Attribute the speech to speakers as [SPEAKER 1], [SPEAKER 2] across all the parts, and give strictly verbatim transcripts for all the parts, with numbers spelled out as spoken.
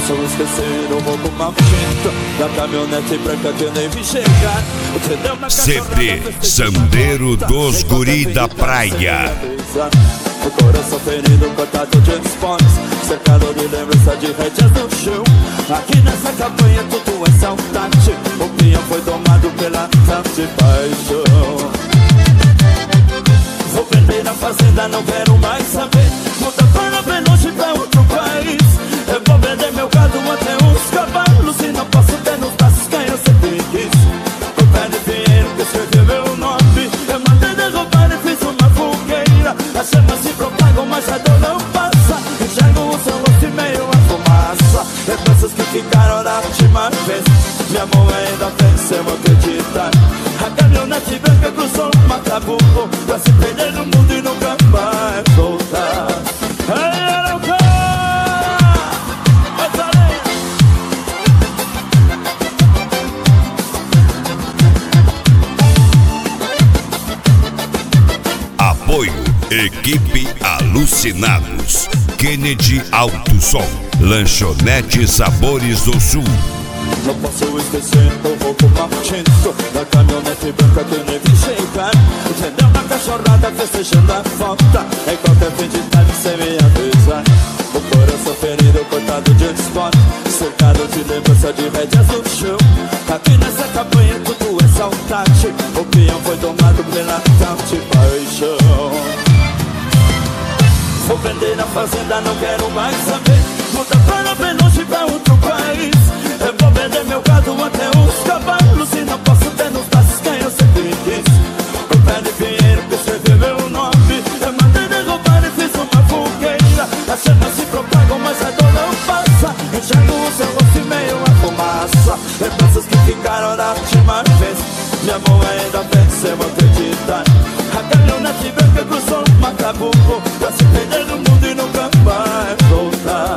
[SPEAKER 1] posso esquecer o roubo maldito da caminhonete branca que eu nem vi chegar.
[SPEAKER 2] C D Sandeiro dos Guri da Praia.
[SPEAKER 1] O coração ferido, cortado de esportes, cercado de lembrança de rédeas no chão. Aqui nessa campanha tudo é saudade. O peão foi tomado pela tarde paixão. Vou vender na fazenda, não quero mais saber. Muda para bem longe pra outro país. Eu vou vender meu gado até uns cavalos. E não posso ter nos braços quem eu sempre quis. O pé de dinheiro que escreveu meu nome. Eu mandei derrubar e fiz uma fogueira. As chamas se propagam, mas a dor não passa. Enxergo o seu rosto e meio a fumaça. Lembranças que ficaram da última vez. Minha mão ainda pensa, eu vou acreditar. A caminhonete branca cruzou o Macabuco pra se perder no mundo e nunca mais voltar. Hey, Arauca!
[SPEAKER 2] Apoio Equipe Alucinados, Kennedy Alto Som, Lanchonete Sabores do Sul.
[SPEAKER 1] Não posso esquecer o roubo maldito da caminhonete branca que eu nem vi chegar. Entendeu na cachorrada festejando a falta. Em qualquer fim de tarde sem me avisar. O coração ferido, cortado de esporte, cercado de lembrança de rédeas no chão. Aqui nessa campanha tudo é saudade. O peão foi tomado pela tarde paixão. Vou vender na fazenda, não quero mais saber. Muda para bem longe pra outro país. Eu vou vender meu gado até os cavalos. E não posso ter nos braços quem eu sempre quis. O pé de dinheiro que escreveu meu nome. Eu mandei derrubar e fiz uma fogueira. As chamas se propagam, mas a dor não passa. Enxergo o seu rosto e meio a fumaça. Lembranças que ficaram da última vez. Minha mão ainda pensa, eu vou acreditar. A caminhonete branca cruzou o Macabuco pra se perder no mundo e nunca mais voltar.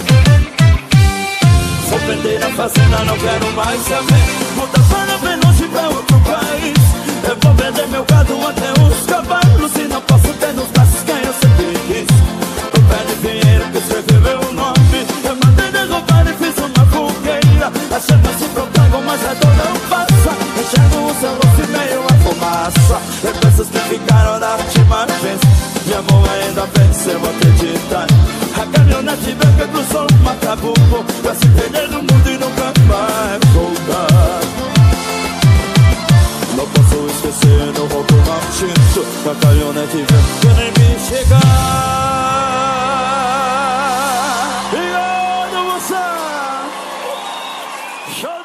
[SPEAKER 1] Vou vender na fazenda, não quero mais saber. Muda para bem longe pra outro país. Eu vou vender meu gado até os cavalos. E não posso ter nos braços quem eu sempre quis. O pé de dinheiro que escreveu meu nome. Eu mandei derrubar e fiz uma fogueira. As chamas se propagam, mas a dor não passa. Enxergo o seu rosto e meio a fumaça. Lembranças que ficaram da última vez. Minha mão ainda pensa, eu vou acreditar. A caminhonete branca cruzou o Macabuco pra se perder no mundo e nunca mais voltar. Não posso esquecer do roubo maldito da caminhonete branca que eu nem vi chegar. Obrigado, moça!